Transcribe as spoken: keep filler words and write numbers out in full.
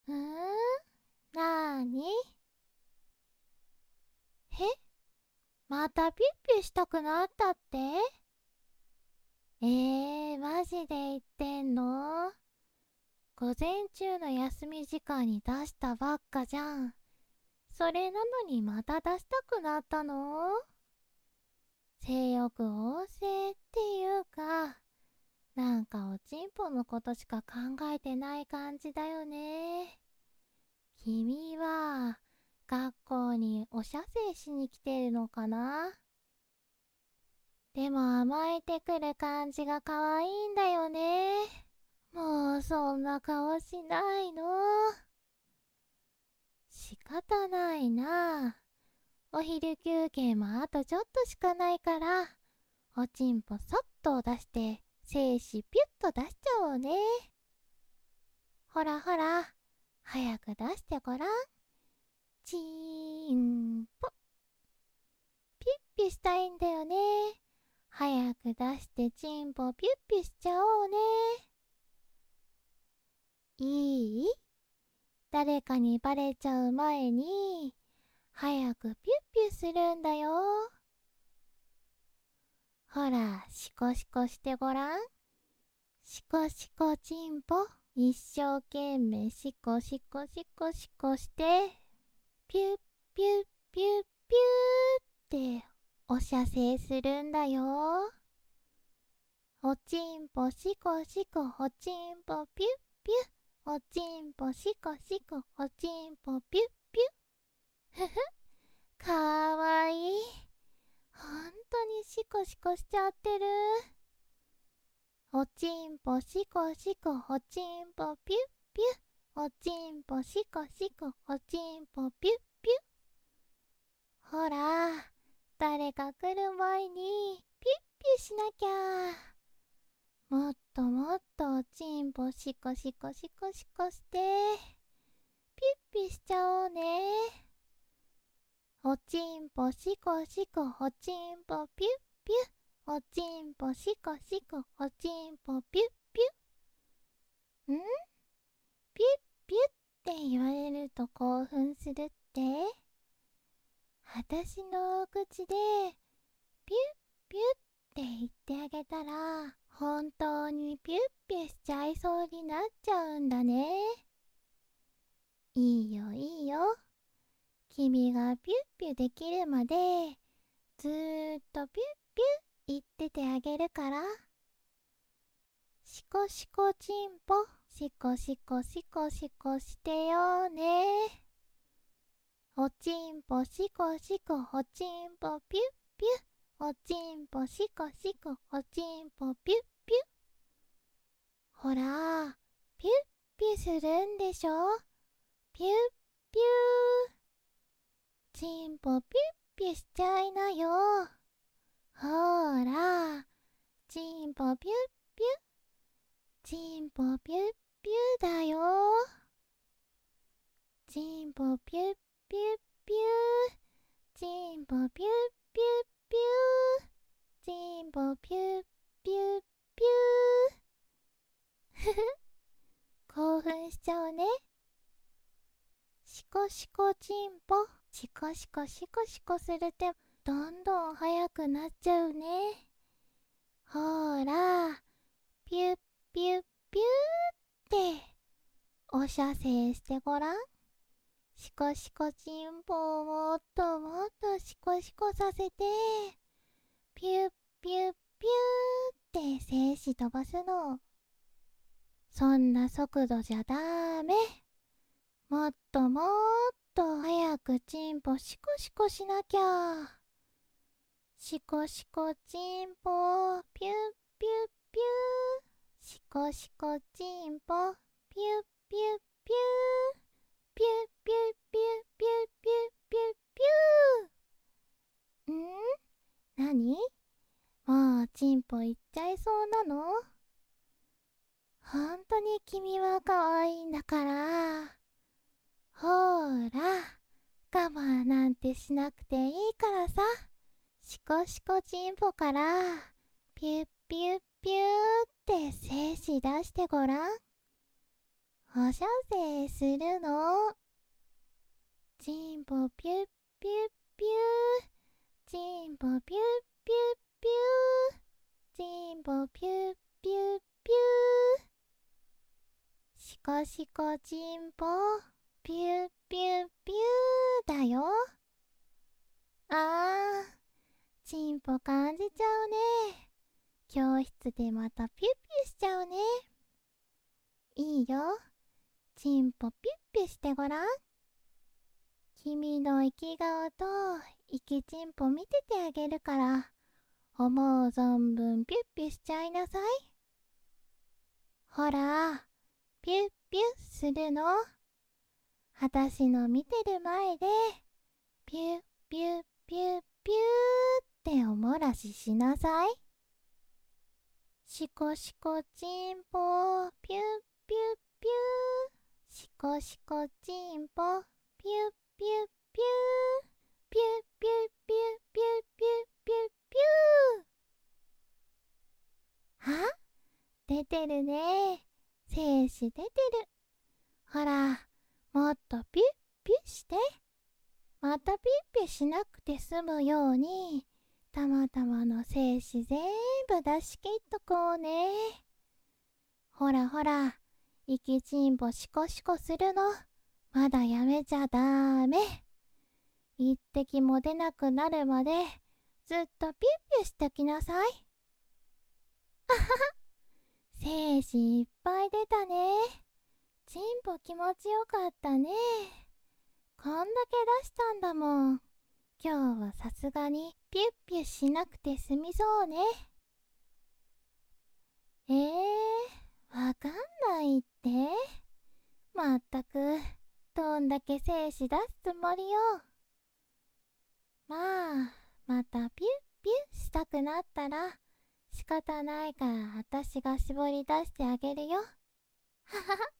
うーん、なーに？へ？またピュッピュしたくなったって？えー、マジで言ってんの？午前中の休み時間に出したばっかじゃん。それなのにまた出したくなったの？性欲旺盛っていうか、なんかおちんぽのことしか考えてない感じだよね。君は学校におしゃせいしに来てるのかな？でも甘えてくる感じが可愛いんだよね。もうそんな顔しないの。仕方ないな。お昼休憩もあとちょっとしかないから、おちんぽそっと出して精子ピュッと出しちゃおうね。ほらほら、早く出してごらん。チーンポ。ピュッピュしたいんだよね。早く出してチンポピュッピュしちゃおうね。いい？誰かにバレちゃう前に早くピュッピュするんだよ。ほら、シコシコしてごらん。シコシコチンポ。一生懸命シコシコシコシコして、ピュッピュッピュッピューっておしゃせいするんだよ。おちんぽシコシコおちんぽピュッピュ。おちんぽシコシコおちんぽピュッピュ。ふふ、かわいい。ほんとにシコシコしちゃってる。おちんぽシコシコおちんぽピュッピュ。おちんぽシコシコおちんぽピュッピュ。ほら、誰か来る前にピュッピュしなきゃ。もっともっとおちんぽシコシコシコシコして、ピュッピュしちゃおうね。おちんぽシコシコおちんぽピュッピュ。おちんぽシコシコおちんぽピュッピュ。ん？ピュッピュって言われると興奮するって？私のお口でピュッピュって言ってあげたら本当にピュッピュしちゃいそうになっちゃうんだね。いいよいいよ。君がピュッピュできるまでずーっとピュッピュ言っててあげるから。シコシコチンポ、シコシコシコシコしてよね。おちんぽシコシコおちんぽピュッピュ。おちんぽシコシコおちんぽピュッピュ。ほら、ピュッピュするんでしょ？ピュッピュー。チンポピュッピュしちゃいなよ。ほら、チンポピュッピュ。チンポピュッピュだよ。チンポピュッピュッピュ。チンポピュッピュッピュ。チンポピュッピュッピュ。ふふ、興奮しちゃうね。シコシコチンポ。シコシコシコシコするってどんどん速くなっちゃうね。ほら、ピュッピュッピューっておしゃせいしてごらん。シコシコチンポをもっともっとシコシコさせて、ピュッピュッピューって精子飛ばすの。そんな速度じゃダメ。もっともっと早くチンポシコシコしなきゃ。シコシコチンポピュッピュッピュー。シコシコチンポピュッピュッピュー。ピュッピュッピュッピュッピュッピュッピュー。ん？なに？もうチンポいっちゃいそうなの？ほんとに君は可愛いんだから。ほーら、我慢なんてしなくていいからさ。シコシコチンポからピュッピュッピューって精子出してごらん。 おしゃべりするの。チンポピュッピュッピュー、チンポピュッピュッピュー、チンポピュッピュッピュー。シコシコチンポピュッピュッピューだよ。あー、チンポ感じちゃうね。教室でまたピュッピュしちゃうね。いいよ、チンポピュッピュしてごらん。君の生き顔と生きチンポ見ててあげるから、思う存分ピュッピュしちゃいなさい。ほら、ピュッピュするの。あたしの見てる前で、ピュッピュッピュッピューっておもらししなさい。シコシコチンポピュッピュッピュー、シコシコチンポピュッピュッピュー、ピュッピュッピュッピュッピュッピュッピュー。あ、出てるね。精子出てる。ほら、もっとピュッピュして。またピュッピュしなくて済むように、たまたまの精子全部出し切っとこうね。ほらほら、生きちんぽシコシコするの、まだやめちゃダメ。一滴も出なくなるまで、ずっとピュッピュしてきなさい。あはは、精子いっぱい出たね。ちんぽ気持ちよかったね。こんだけ出したんだもん。今日はさすがにピュッピュしなくて済みそうね。えー、わかんないって。まったく、どんだけ精子出すつもりよ。まあ、またピュッピュしたくなったら仕方ないから、あたしが絞り出してあげるよ。ははは。